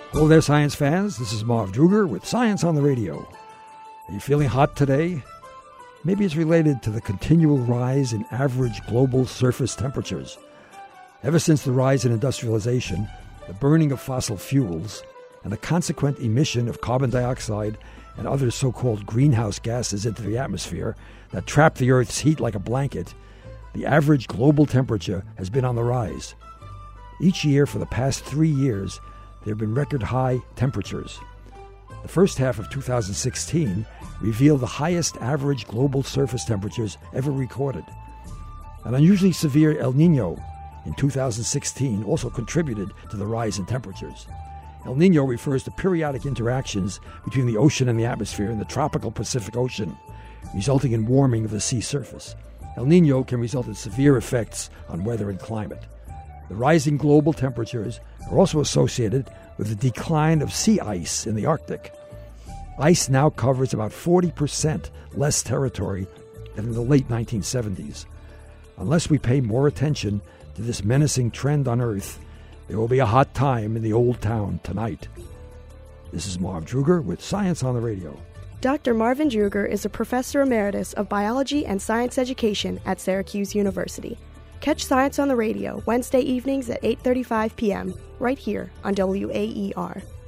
Hello there, science fans. This is Marv Druger with Science on the Radio. Are you feeling hot today? Maybe it's related to the continual rise in average global surface temperatures. Ever since the rise in industrialization, the burning of fossil fuels, and the consequent emission of carbon dioxide and other so-called greenhouse gases into the atmosphere that trap the Earth's heat like a blanket, the average global temperature has been on the rise. Each year for the past 3 years, there have been record high temperatures. The first half of 2016 revealed the highest average global surface temperatures ever recorded. An unusually severe El Niño in 2016 also contributed to the rise in temperatures. El Niño refers to periodic interactions between the ocean and the atmosphere in the tropical Pacific Ocean, resulting in warming of the sea surface. El Niño can result in severe effects on weather and climate. The rising global temperatures are also associated with the decline of sea ice in the Arctic. Ice now covers about 40% less territory than in the late 1970s. Unless we pay more attention to this menacing trend on Earth, there will be a hot time in the old town tonight. This is Marv Druger with Science on the Radio. Dr. Marvin Druger is a professor emeritus of biology and science education at Syracuse University. Catch Science on the Radio Wednesday evenings at 8:35 p.m. right here on WAER.